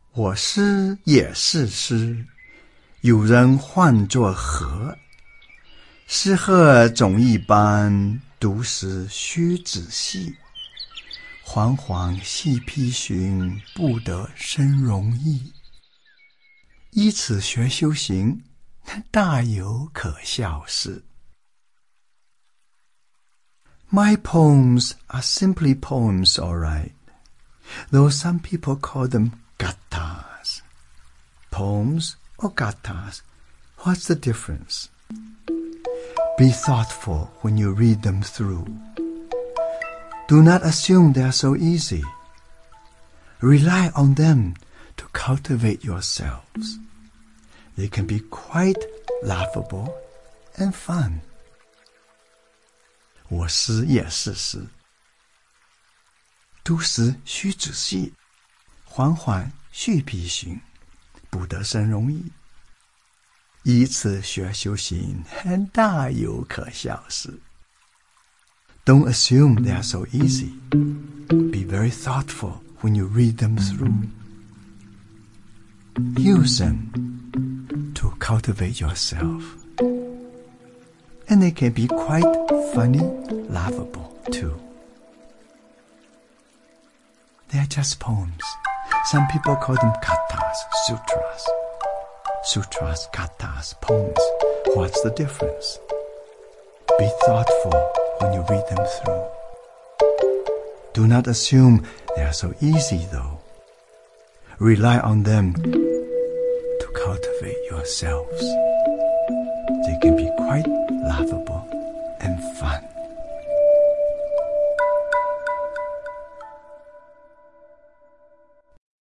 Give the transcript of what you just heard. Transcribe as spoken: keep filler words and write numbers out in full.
我诗也是诗，有人唤作和。诗和总一般，读时须仔细。缓缓细批寻，不得生容易。依此学修行，大有可笑事。My poems are simply poems, all right, though some people call them gatthas. Poems or gatthas, what's the difference? Be thoughtful when you read them through. Do not assume they are so easy. Rely on them to cultivate yourselves. They can be quite laughable and fun. 我诗也是诗，读时须仔细，缓缓续笔寻，不得生容易。依此学修行，大有可笑事。Don't assume they are so easy. Be very thoughtful when you read them through. Use them to cultivate yourself. And they can be quite funny, laughable too. They are just poems. Some people call them kattas, sutras. Sutras, kattas, poems. What's the difference? Be thoughtful when you read them through. Do not assume they are so easy, though. Rely on them to cultivate yourselves. They can be quite